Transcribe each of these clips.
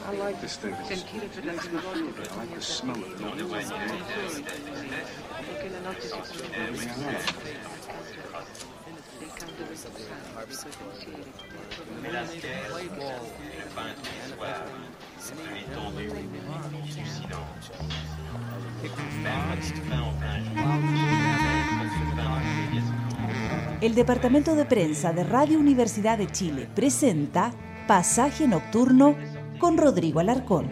This thing is... I like the smell of it. El Departamento de Prensa de Radio Universidad de Chile presenta Pasaje Nocturno con Rodrigo Alarcón.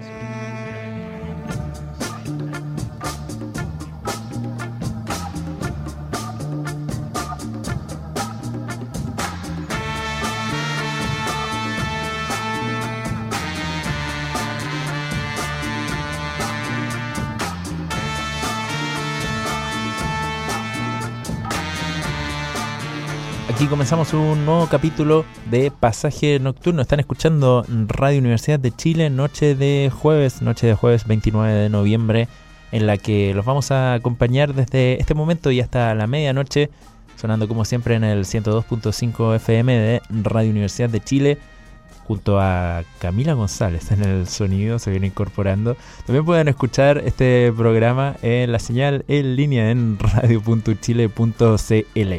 Aquí comenzamos un nuevo capítulo de Pasaje Nocturno. Están escuchando Radio Universidad de Chile, noche de jueves 29 de noviembre, en la que los vamos a acompañar desde este momento y hasta la medianoche, sonando como siempre en el 102.5 FM de Radio Universidad de Chile, junto a Camila González en el sonido, se viene incorporando. También pueden escuchar este programa en la señal en línea en radio.chile.cl.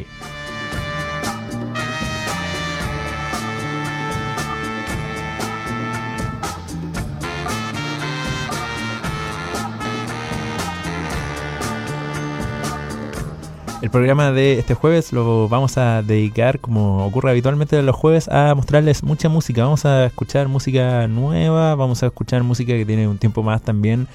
El programa de este jueves lo vamos a dedicar, como ocurre habitualmente los jueves, a mostrarles mucha música. Vamos a escuchar música nueva, vamos a escuchar música que tiene un tiempo más también,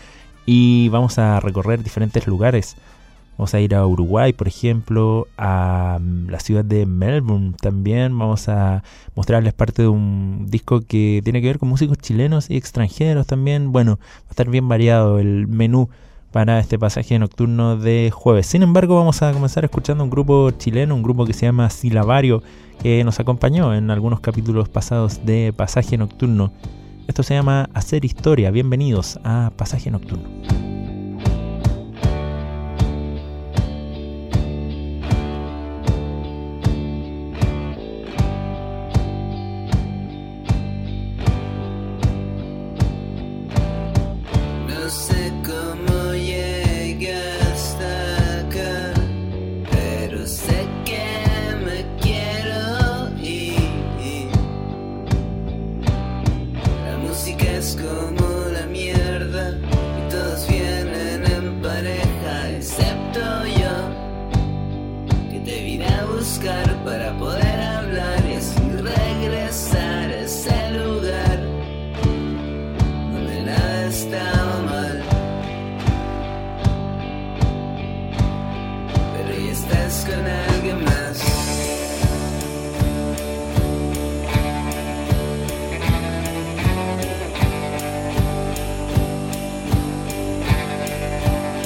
y vamos a recorrer diferentes lugares. Vamos a ir a Uruguay, por ejemplo, a la ciudad de Melbourne también. Vamos a mostrarles parte de un disco que tiene que ver con músicos chilenos y extranjeros también. Bueno, va a estar bien variado el menú para este pasaje nocturno de jueves. Sin embargo, vamos a comenzar escuchando un grupo chileno, un grupo que se llama Silabario, que nos acompañó en algunos capítulos pasados de Pasaje Nocturno. Esto se llama Hacer Historia. Bienvenidos a Pasaje Nocturno.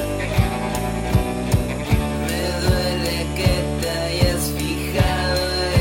Me duele que te hayas fijado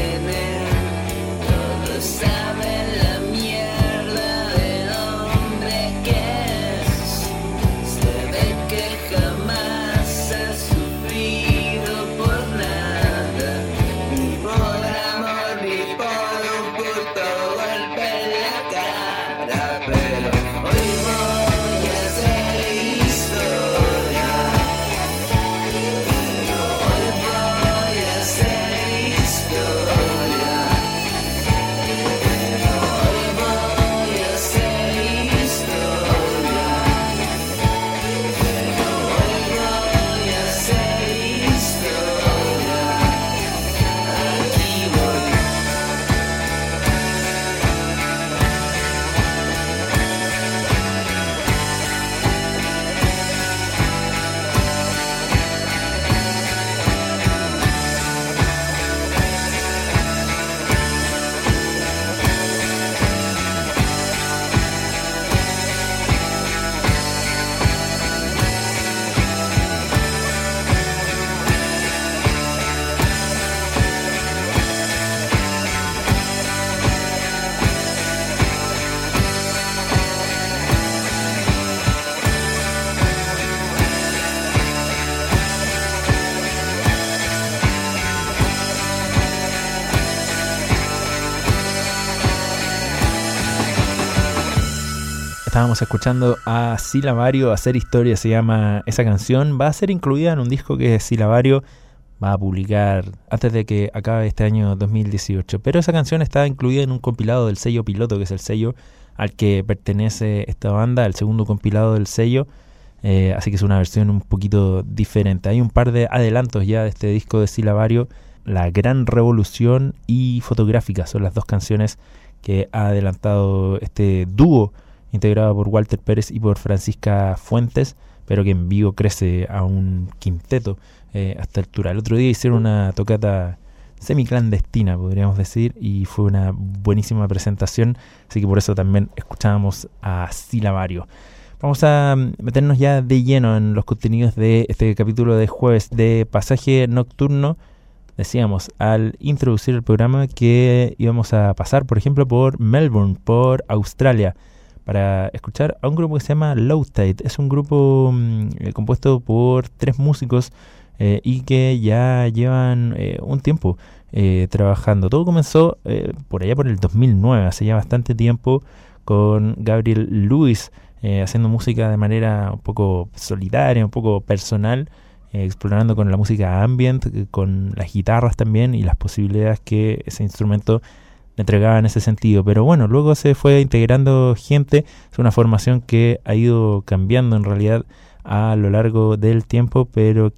Estábamos escuchando a Silabario, Hacer Historia se llama esa canción. Va a ser incluida en un disco que Silabario va a publicar antes de que acabe este año 2018. Pero esa canción está incluida en un compilado del sello Piloto, que es el sello al que pertenece esta banda, el segundo compilado del sello. Así que es una versión un poquito diferente. Hay un par de adelantos ya de este disco de Silabario. La Gran Revolución y Fotográfica son las dos canciones que ha adelantado este dúo integrado por Walter Pérez y por Francisca Fuentes, pero que en vivo crece a un quinteto a esta altura. El otro día hicieron una tocata semiclandestina, podríamos decir, y fue una buenísima presentación, así que por eso también escuchábamos a Silabario. Vamos a meternos ya de lleno en los contenidos de este capítulo de jueves de Pasaje Nocturno. Decíamos al introducir el programa que íbamos a pasar, por ejemplo, por Melbourne, por Australia, para escuchar a un grupo que se llama Low Tide. Es un grupo compuesto por 3 músicos y que ya llevan un tiempo trabajando. Todo comenzó por allá por el 2009, hace ya bastante tiempo, con Gabriel Lewis haciendo música de manera un poco solitaria, un poco personal, explorando con la música ambient, con las guitarras también y las posibilidades que ese instrumento le entregaba en ese sentido. Pero bueno, luego se fue integrando gente. Es una formación que ha ido cambiando en realidad a lo largo del tiempo, pero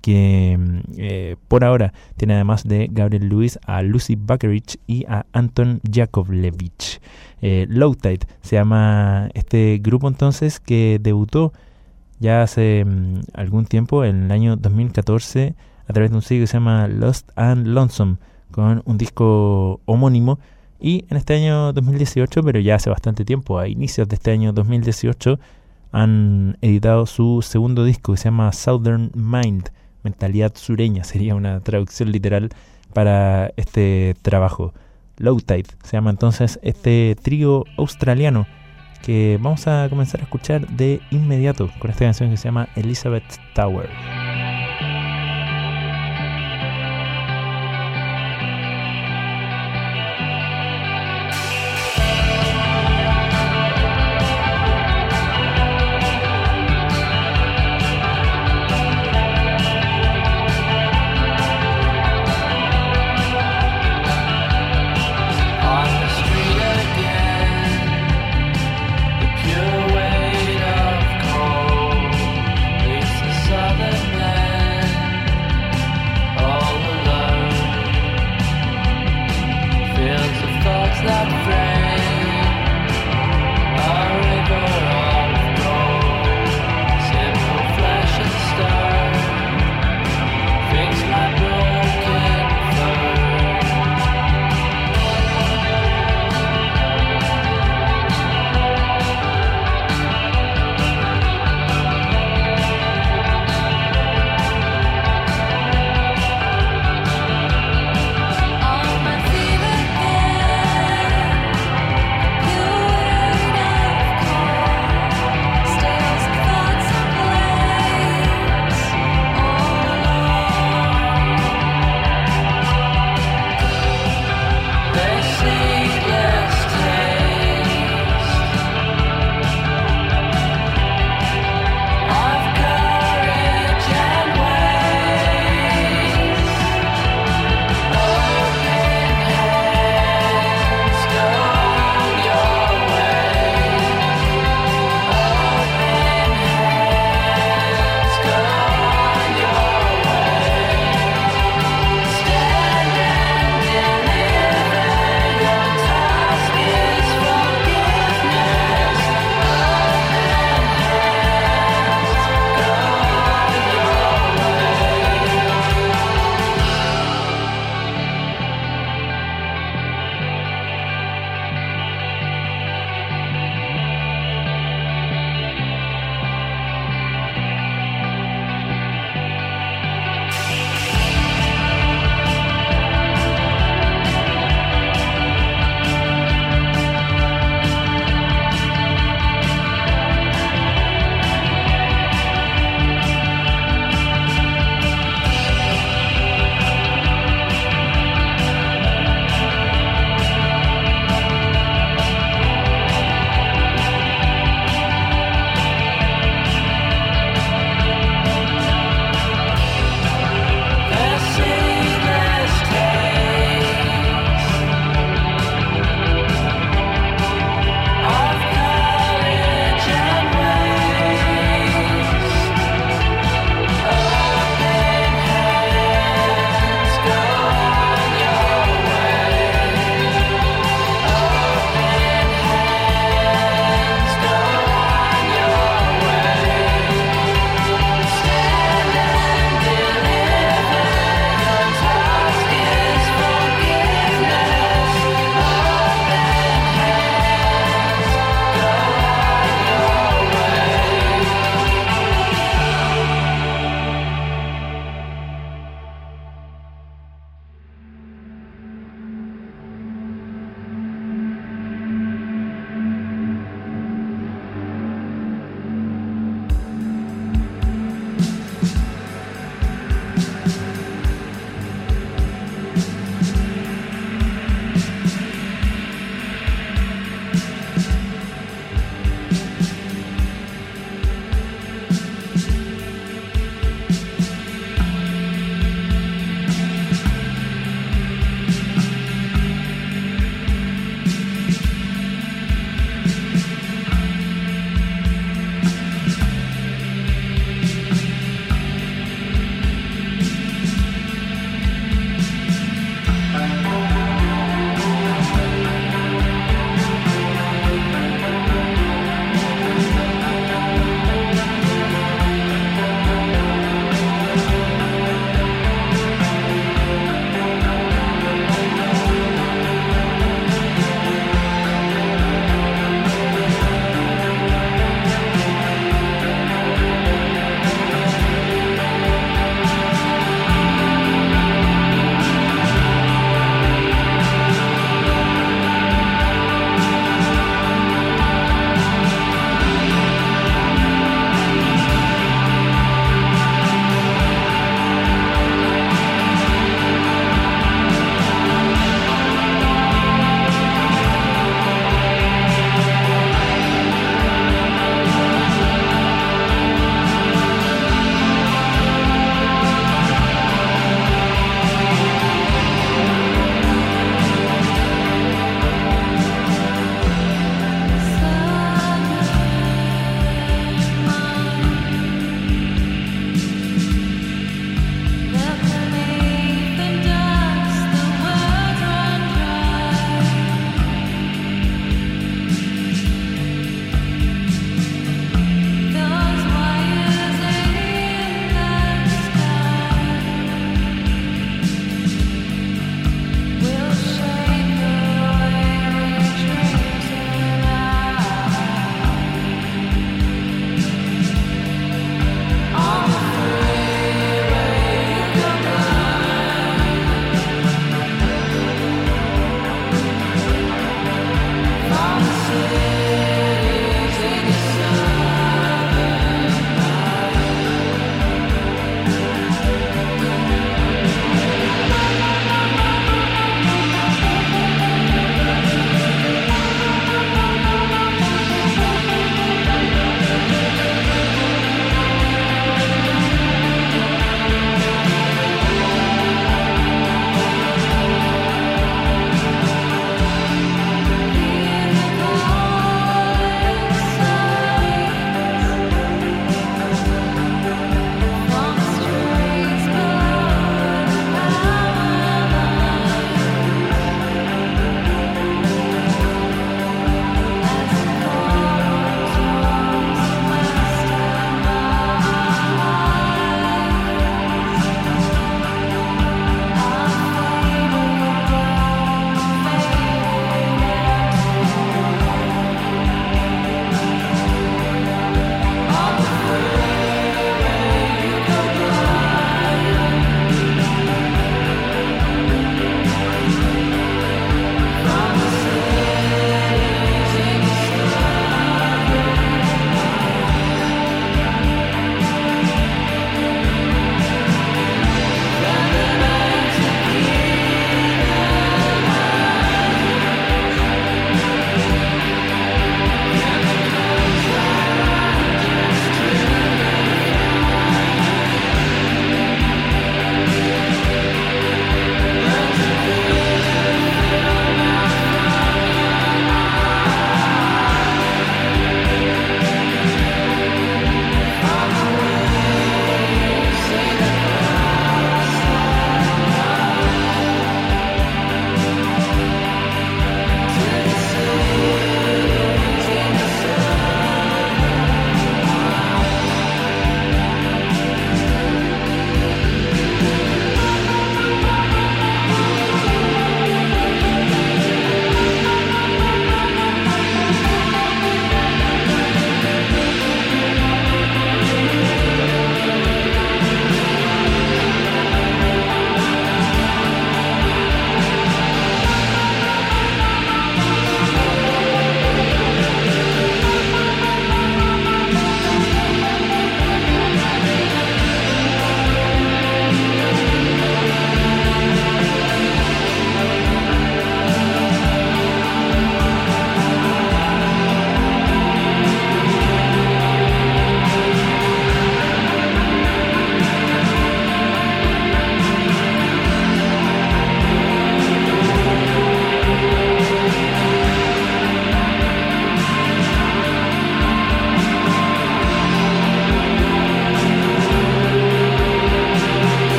que por ahora tiene, además de Gabriel Lewis, a Lucy Buckerich y a Anton Jakovlevich. Low Tide se llama este grupo entonces, que debutó ya hace algún tiempo, en el año 2014, a través de un sello que se llama Lost and Lonesome, con un disco homónimo. Y en este año 2018, pero ya hace bastante tiempo, a inicios de este año 2018, han editado su segundo disco que se llama Southern Mind, Mentalidad Sureña, sería una traducción literal para este trabajo. Low Tide se llama entonces este trío australiano, que vamos a comenzar a escuchar de inmediato con esta canción que se llama Elizabeth Tower. Southern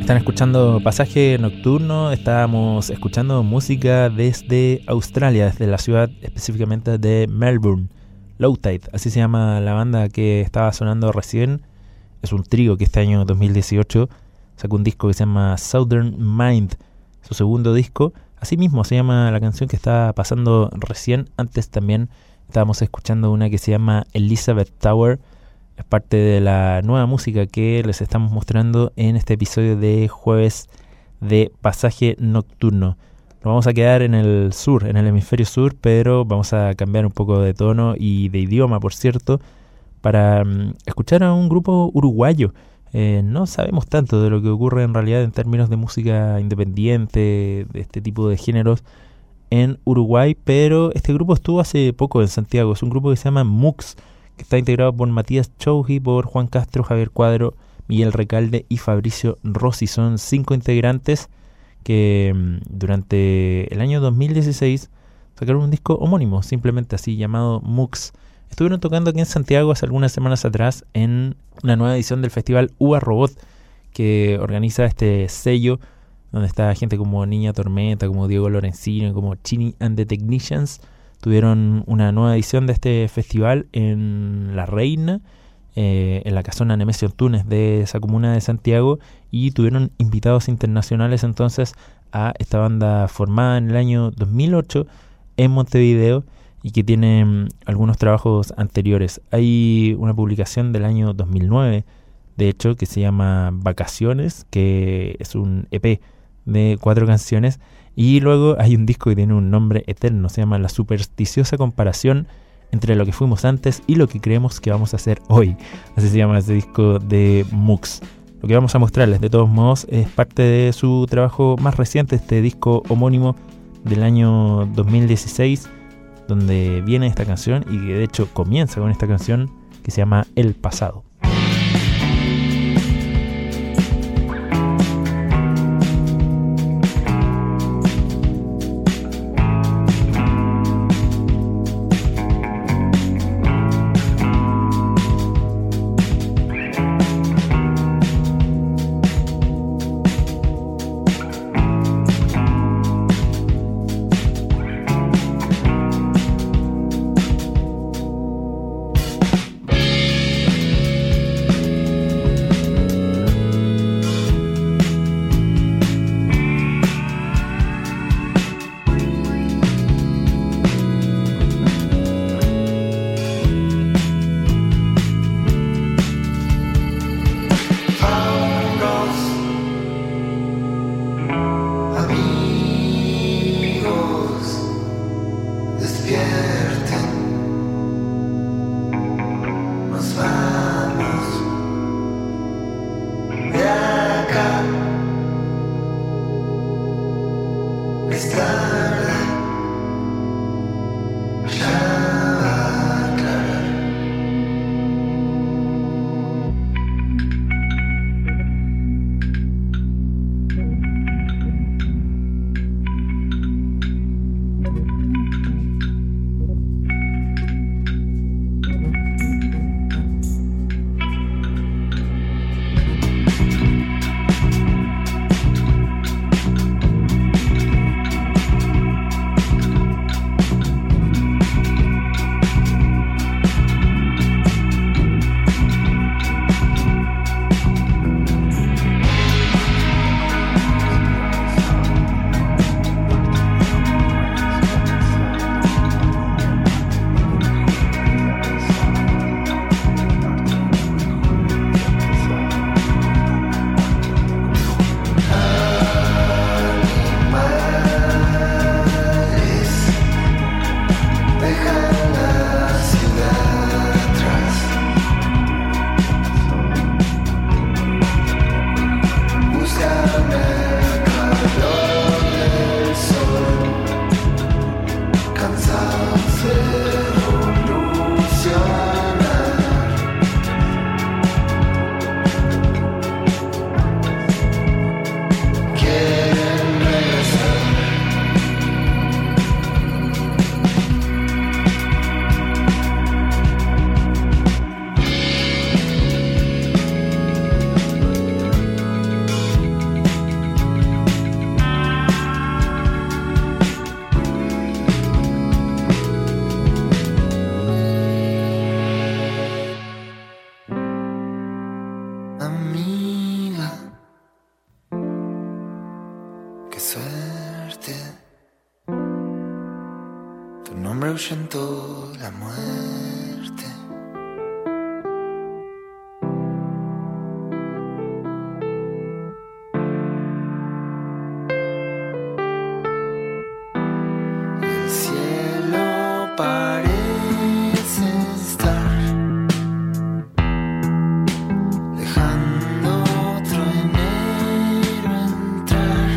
Están escuchando Pasaje Nocturno. Estábamos escuchando música desde Australia, desde la ciudad específicamente de Melbourne. Low Tide, así se llama la banda que estaba sonando recién. Es un trío que este año 2018 sacó un disco que se llama Southern Mind, su segundo disco. Así mismo se llama la canción que estaba pasando recién. Antes también estábamos escuchando una que se llama Elizabeth Tower. Es parte de la nueva música que les estamos mostrando en este episodio de jueves de Pasaje Nocturno. Nos vamos a quedar en el sur, en el hemisferio sur, pero vamos a cambiar un poco de tono y de idioma, por cierto, para escuchar a un grupo uruguayo. No sabemos tanto de lo que ocurre en realidad en términos de música independiente, de este tipo de géneros en Uruguay, pero este grupo estuvo hace poco en Santiago. Es un grupo que se llama Mux, que está integrado por Matías Chouji, por Juan Castro, Javier Cuadro, Miguel Recalde y Fabricio Rossi. Son 5 integrantes que durante el año 2016 sacaron un disco homónimo, simplemente así, llamado Mux. Estuvieron tocando aquí en Santiago hace algunas semanas atrás en una nueva edición del festival Uva Robot, que organiza este sello, donde está gente como Niña Tormenta, como Diego Lorenzino, como Chini and the Technicians. Tuvieron una nueva edición de este festival en La Reina, en la casona Nemesio Antunes de esa comuna de Santiago, y tuvieron invitados internacionales entonces a esta banda formada en el año 2008 en Montevideo y que tiene algunos trabajos anteriores. Hay una publicación del año 2009, de hecho, que se llama Vacaciones, que es un EP de 4 canciones. Y luego hay un disco que tiene un nombre eterno, se llama La Supersticiosa Comparación entre lo que fuimos antes y lo que creemos que vamos a hacer hoy. Así se llama ese disco de Mux. Lo que vamos a mostrarles, de todos modos, es parte de su trabajo más reciente, este disco homónimo del año 2016, donde viene esta canción y que de hecho comienza con esta canción que se llama El Pasado. suerte. Tu nombre ahuyentó la muerte. El cielo parece estar dejando otro enero entrar.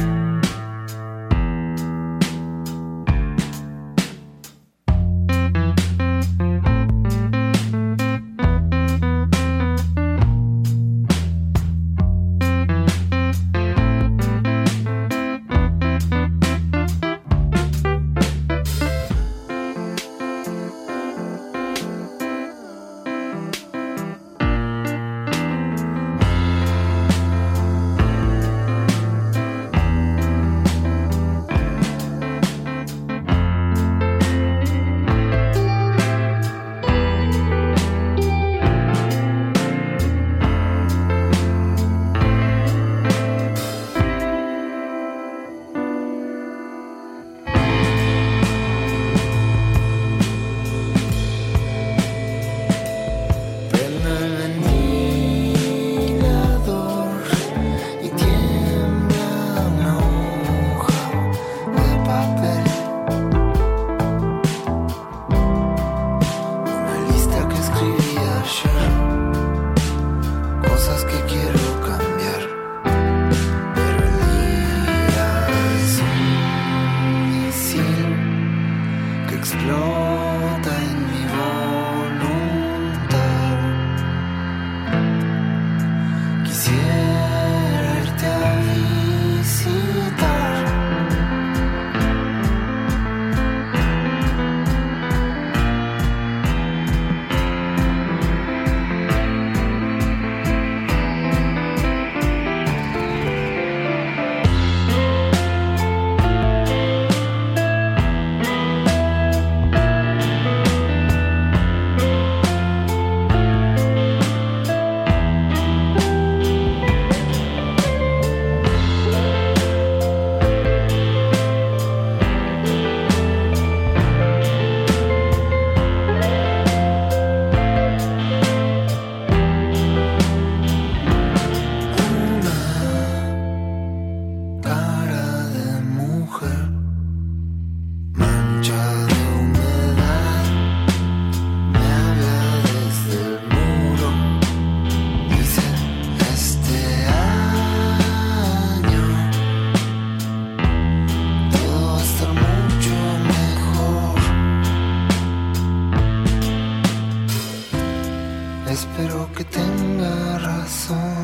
Espero que tenga razón.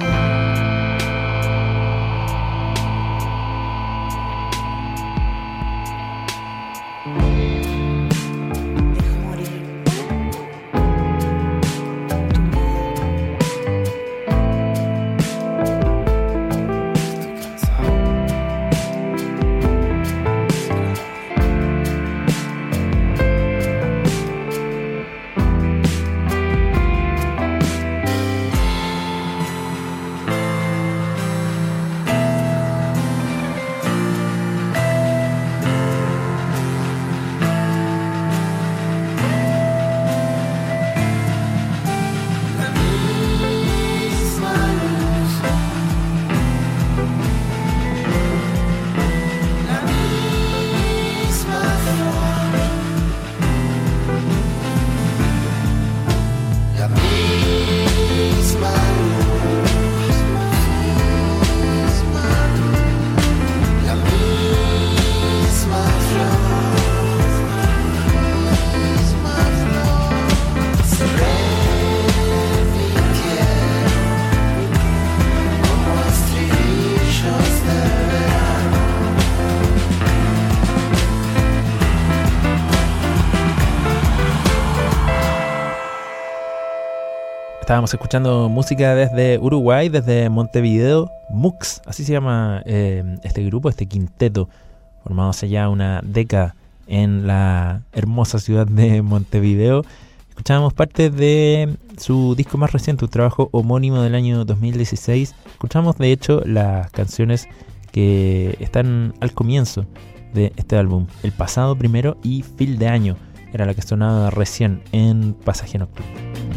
Estábamos escuchando música desde Uruguay, desde Montevideo, MUX, así se llama este grupo, este quinteto, formado hace ya una década en la hermosa ciudad de Montevideo. Escuchábamos parte de su disco más reciente, un trabajo homónimo del año 2016. Escuchamos de hecho las canciones que están al comienzo de este álbum. El pasado primero y Fin de Año era la que sonaba recién en Pasaje Nocturno.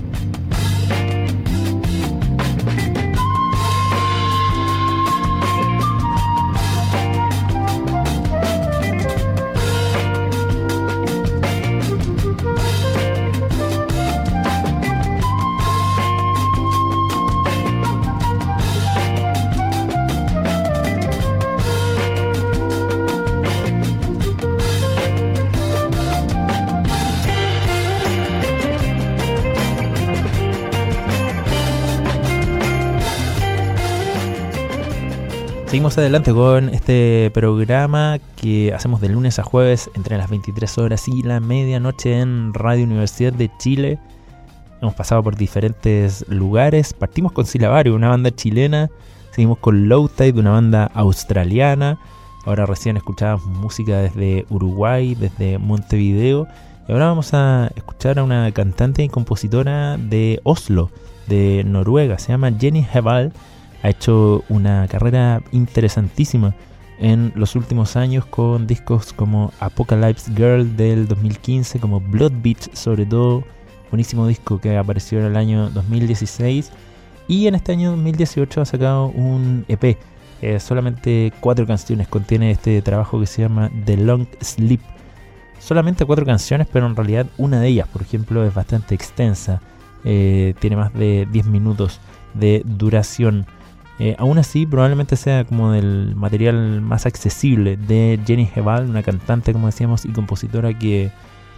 Seguimos adelante con este programa que hacemos de lunes a jueves entre las 23 horas y la medianoche en Radio Universidad de Chile. Hemos pasado por diferentes lugares. Partimos con Silabario, una banda chilena. Seguimos con Low Tide, una banda australiana. Ahora recién escuchábamos música desde Uruguay, desde Montevideo. Y ahora vamos a escuchar a una cantante y compositora de Oslo, de Noruega. Se llama Jenny Heval. Ha hecho una carrera interesantísima en los últimos años con discos como Apocalypse Girl del 2015, como Blood Beach sobre todo, buenísimo disco que apareció en el año 2016, y en este año 2018 ha sacado un EP, solamente 4 canciones contiene este trabajo que se llama The Long Sleep. Solamente 4 canciones, pero en realidad una de ellas, por ejemplo, es bastante extensa, tiene más de 10 minutos de duración. Aún así, probablemente sea como del material más accesible de Jenny Heval, una cantante, como decíamos, y compositora que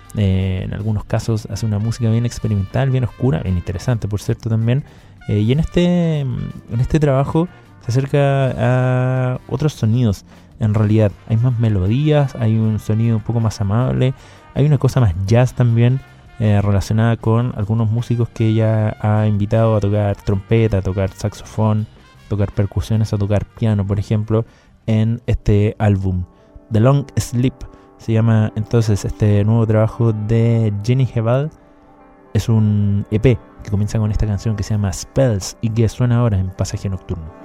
en algunos casos hace una música bien experimental, bien oscura, bien interesante, por cierto, también. Y en este trabajo se acerca a otros sonidos. En realidad, hay más melodías, hay un sonido un poco más amable, hay una cosa más jazz también, relacionada con algunos músicos que ella ha invitado a tocar trompeta, a tocar saxofón, tocar percusiones, a tocar piano, por ejemplo, en este álbum. The Long Sleep se llama entonces este nuevo trabajo de Jenny Heval. Es un EP que comienza con esta canción que se llama Spells y que suena ahora en Pasaje Nocturno.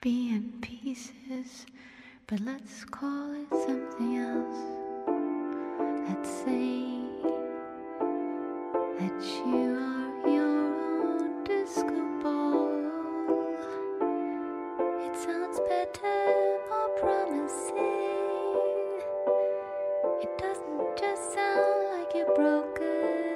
be in pieces, but let's call it something else. Let's say that you are your own disco ball. It sounds better, more promising. It doesn't just sound like you're broken.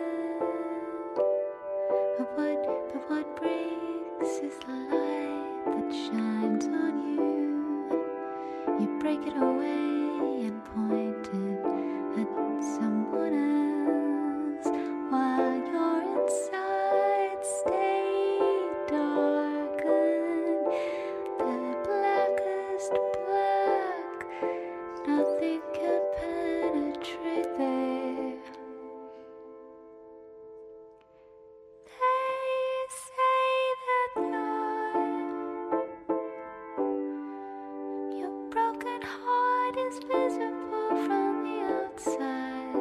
But what breaks is the light that shines on you. You break it away and point it at someone else while your inside stay darkened. The blackest black, nothing can penetrate there. They say that your broken heart is visible from the outside.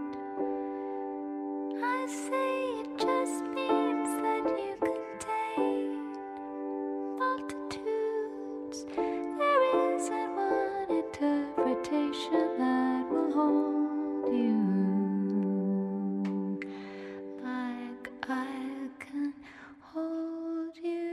I say it just means that you contain multitudes. There isn't one interpretation that will hold you like I can hold you.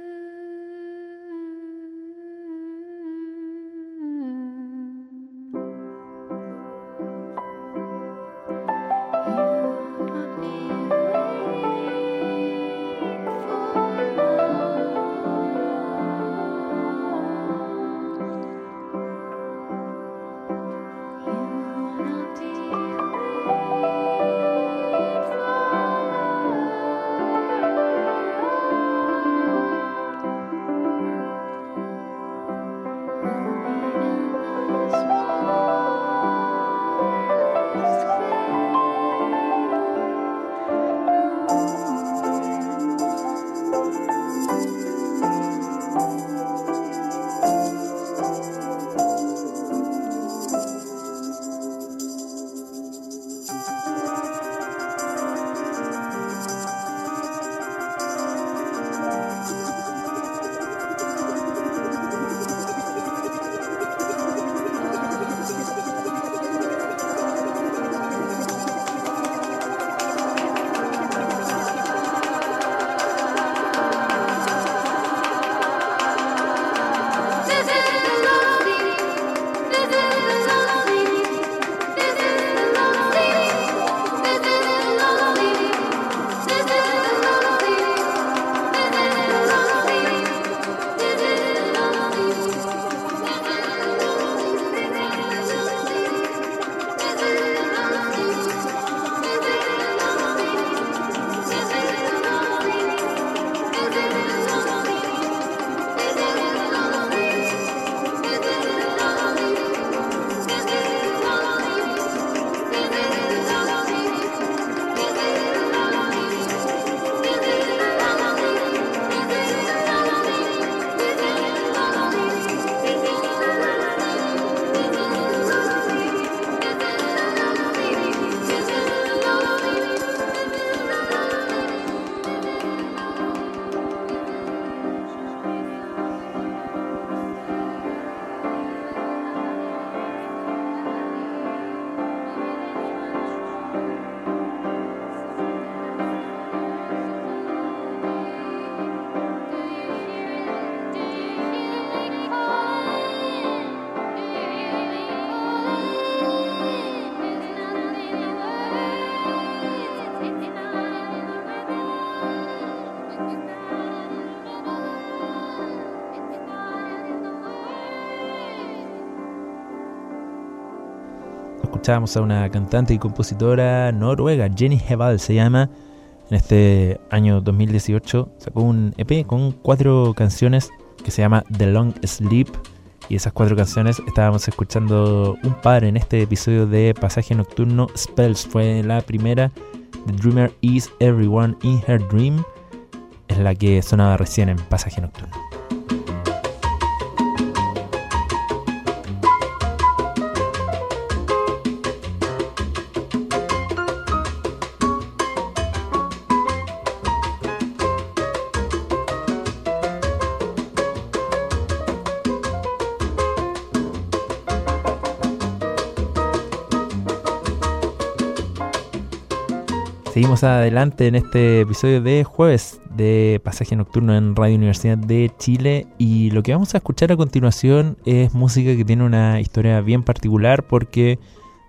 Escuchábamos a una cantante y compositora noruega, Jenny Heval se llama. En este año 2018 sacó un EP con 4 canciones que se llama The Long Sleep. Y esas 4 canciones estábamos escuchando un par en este episodio de Pasaje Nocturno. Spells fue la primera. The Dreamer is Everyone in Her Dream es la que sonaba recién en Pasaje Nocturno. Seguimos adelante en este episodio de jueves de Pasaje Nocturno en Radio Universidad de Chile, y lo que vamos a escuchar a continuación es música que tiene una historia bien particular porque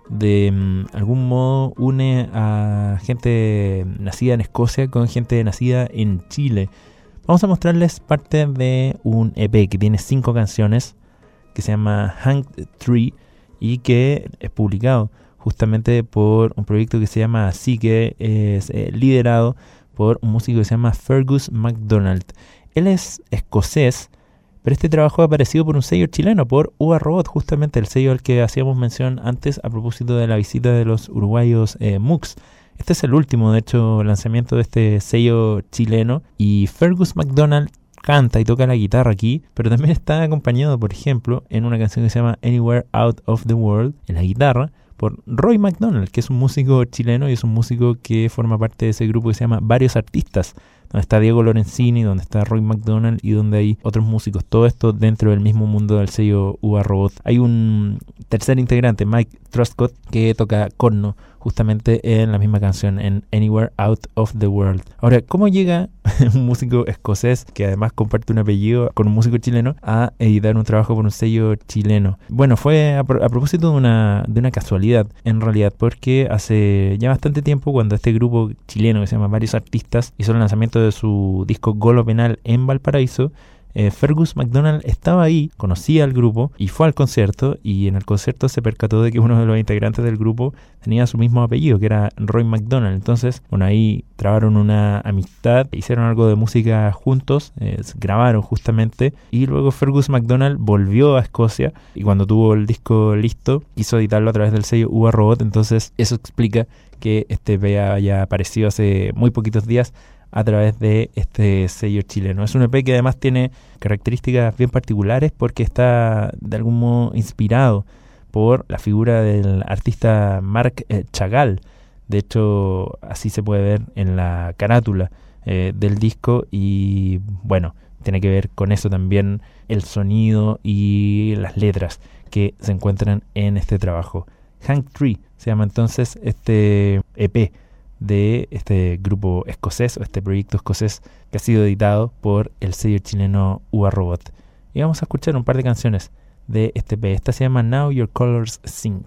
de algún modo une a gente nacida en Escocia con gente nacida en Chile. Vamos a mostrarles parte de un EP que tiene 5 canciones que se llama Hanged Tree y que es publicado justamente por un proyecto que se llama así, que es liderado por un músico que se llama Fergus MacDonald. Él es escocés, pero este trabajo ha aparecido por un sello chileno, por Uva Robot, justamente el sello al que hacíamos mención antes a propósito de la visita de los uruguayos MUX. Este es el último, de hecho, lanzamiento de este sello chileno, y Fergus MacDonald canta y toca la guitarra aquí, pero también está acompañado, por ejemplo, en una canción que se llama Anywhere Out of the World, en la guitarra, por Roy MacDonald, que es un músico chileno y es un músico que forma parte de ese grupo que se llama Varios Artistas, donde está Diego Lorenzini, donde está Roy MacDonald y donde hay otros músicos. Todo esto dentro del mismo mundo del sello Uva Robot. Hay un tercer integrante, Mike Truscott, que toca corno justamente en la misma canción, en Anywhere Out of the World. Ahora, ¿cómo llega un músico escocés, que además comparte un apellido con un músico chileno, a editar un trabajo por un sello chileno? Bueno, fue a propósito de una casualidad, en realidad, porque hace ya bastante tiempo, cuando este grupo chileno que se llama Varios Artistas hizo el lanzamiento de su disco Golo Penal en Valparaíso, Fergus MacDonald estaba ahí, conocía al grupo y fue al concierto, y en el concierto se percató de que uno de los integrantes del grupo tenía su mismo apellido, que era Roy MacDonald. Entonces, bueno, ahí trabaron una amistad, hicieron algo de música juntos, grabaron justamente, y luego Fergus MacDonald volvió a Escocia y cuando tuvo el disco listo quiso editarlo a través del sello Uva Robot. Entonces eso explica que este EP haya aparecido hace muy poquitos días a través de este sello chileno. Es un EP que además tiene características bien particulares porque está de algún modo inspirado por la figura del artista Marc Chagall. De hecho, así se puede ver en la carátula del disco, y bueno, tiene que ver con eso también el sonido y las letras que se encuentran en este trabajo. Hanged Tree se llama entonces este EP de este grupo escocés, o este proyecto escocés, que ha sido editado por el sello chileno Uva Robot. Y vamos a escuchar un par de canciones de este EP. Esta se llama Now Your Colors Sing.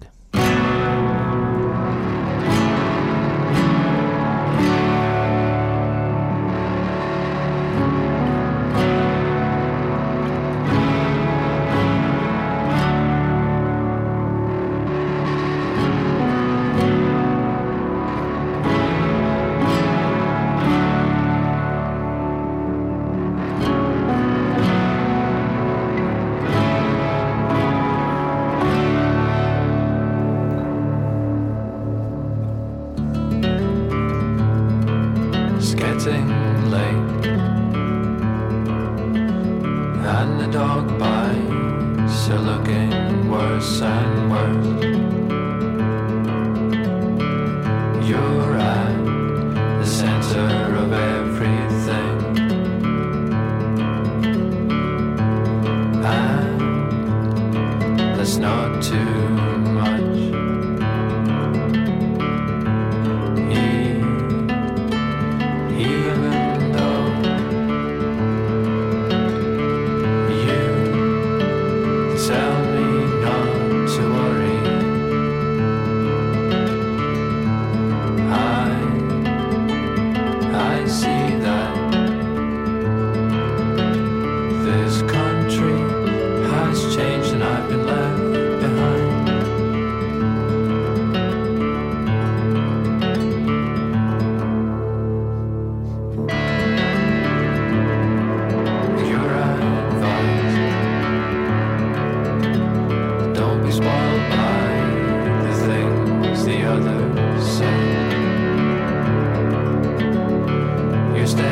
You're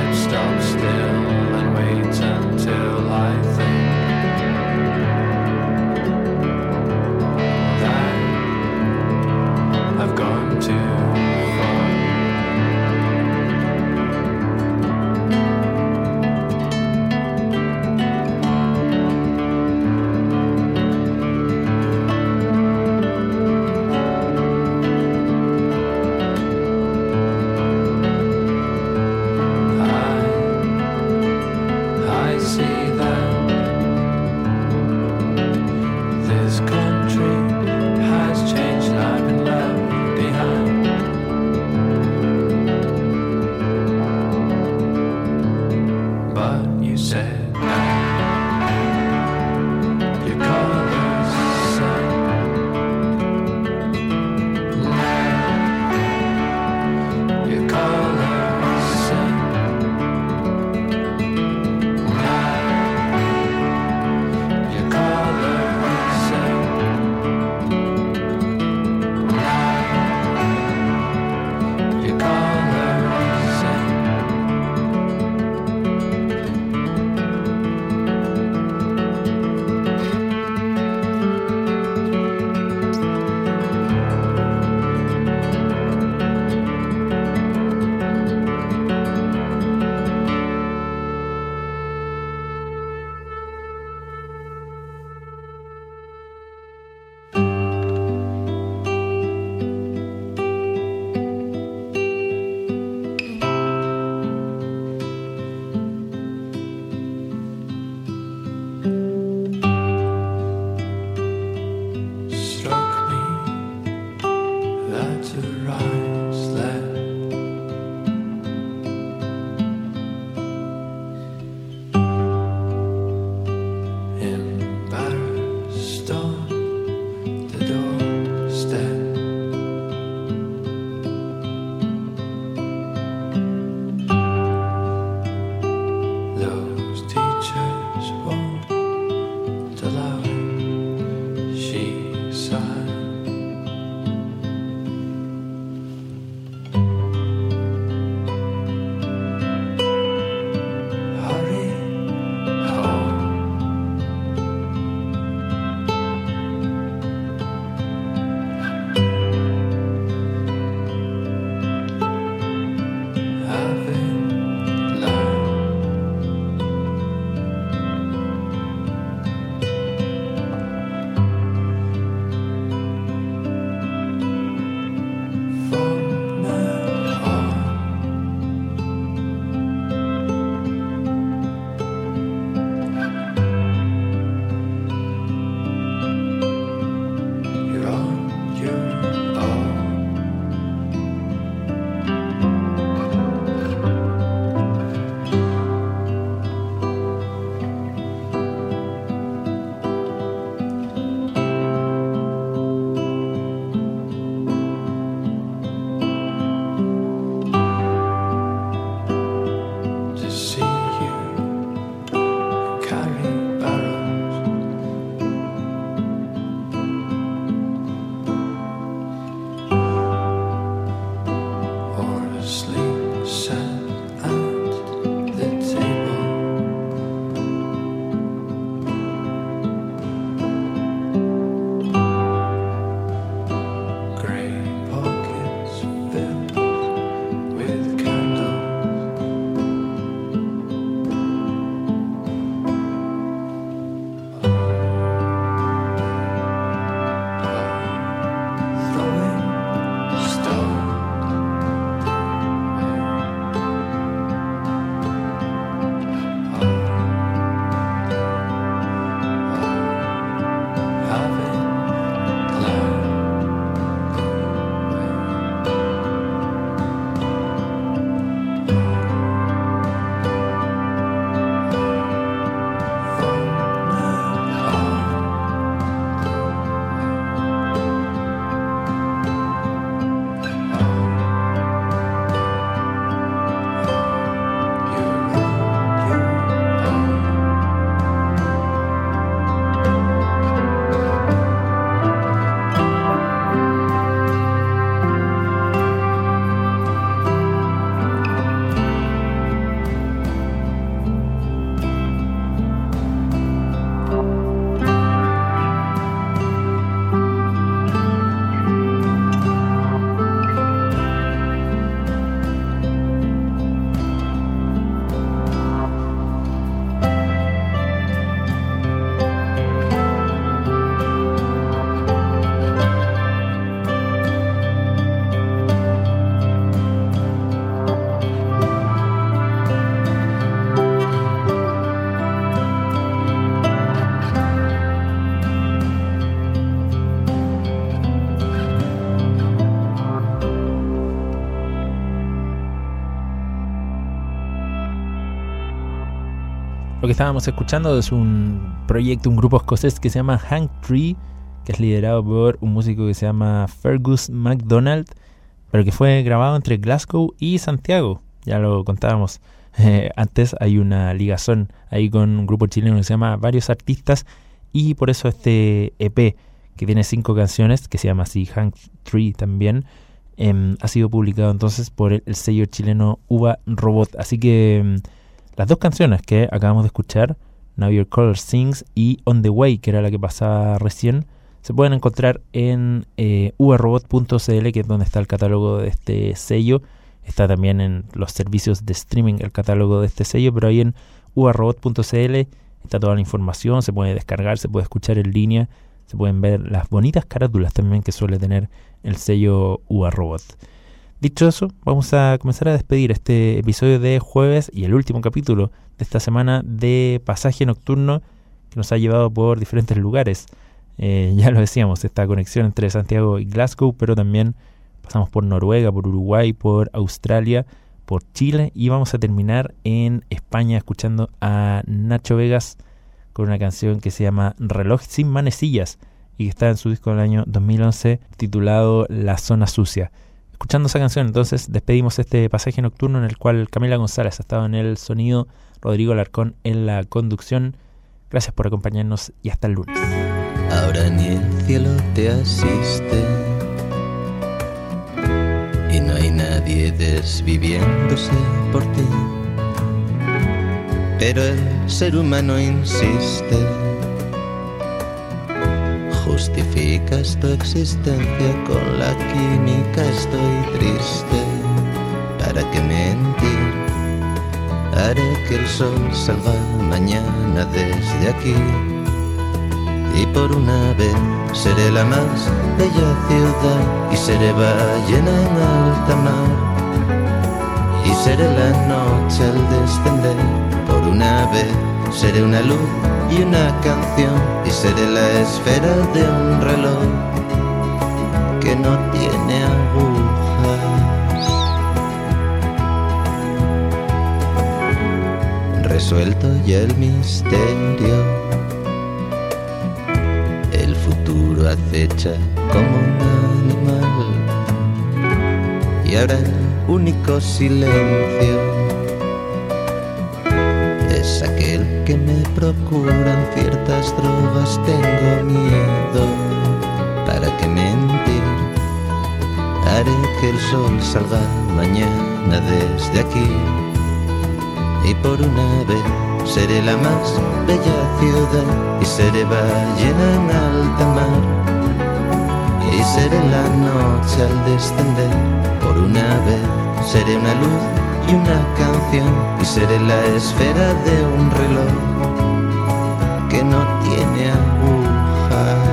Lo que estábamos escuchando es un proyecto, un grupo escocés que se llama Hang Tree, que es liderado por un músico que se llama Fergus MacDonald, pero que fue grabado entre Glasgow y Santiago. Ya lo contábamos antes, hay una ligazón ahí con un grupo chileno que se llama Varios Artistas, y por eso este EP, que tiene 5 canciones, que se llama así Hang Tree también, ha sido publicado entonces por el sello chileno Uva Robot. Así que las 2 canciones que acabamos de escuchar, Now Your Color Sings y On The Way, que era la que pasaba recién, se pueden encontrar en uvarobot.cl, que es donde está el catálogo de este sello. Está también en los servicios de streaming el catálogo de este sello, pero ahí en uvarobot.cl está toda la información, se puede descargar, se puede escuchar en línea, se pueden ver las bonitas carátulas también que suele tener el sello Uva Robot. Dicho eso, vamos a comenzar a despedir este episodio de jueves y el último capítulo de esta semana de Pasaje Nocturno, que nos ha llevado por diferentes lugares. Ya lo decíamos, esta conexión entre Santiago y Glasgow, pero también pasamos por Noruega, por Uruguay, por Australia, por Chile, y vamos a terminar en España escuchando a Nacho Vegas con una canción que se llama Reloj sin manecillas y que está en su disco del año 2011 titulado La Zona Sucia. Escuchando esa canción, entonces, despedimos este pasaje nocturno en el cual Camila González ha estado en el sonido, Rodrigo Alarcón en la conducción. Gracias por acompañarnos y hasta el lunes. Ahora ni el cielo te asiste y no hay nadie desviviéndose por ti, pero el ser humano insiste. Justificas tu existencia con la química, estoy triste. ¿Para qué mentir? Haré que el sol salga mañana desde aquí, y por una vez seré la más bella ciudad, y seré ballena en alta mar, y seré la noche al descender. Por una vez seré una luz y una canción, y seré la esfera de un reloj que no tiene agujas. Resuelto ya el misterio, el futuro acecha como un animal, y ahora el único silencio es aquel que me procuran ciertas drogas. Tengo miedo, ¿para qué mentir? Haré que el sol salga mañana desde aquí, y por una vez seré la más bella ciudad, y seré ballena en alta mar, y seré la noche al descender. Por una vez seré una luz y una canción, y seré la esfera de un reloj que no tiene agujas.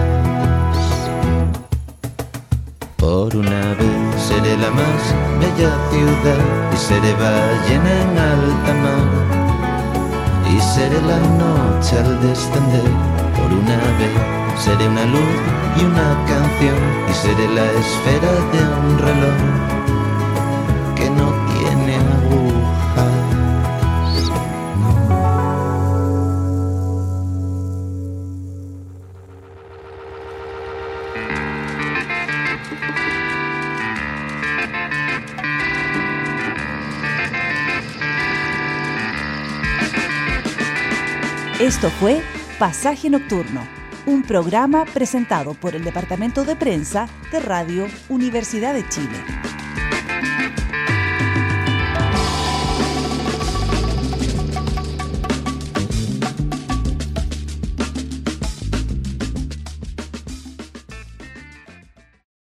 Por una vez seré la más bella ciudad, y seré ballena en alta mar, y seré la noche al descender. Por una vez seré una luz y una canción, y seré la esfera de un reloj que no tiene agujas. Esto fue Pasaje Nocturno, un programa presentado por el Departamento de Prensa de Radio Universidad de Chile.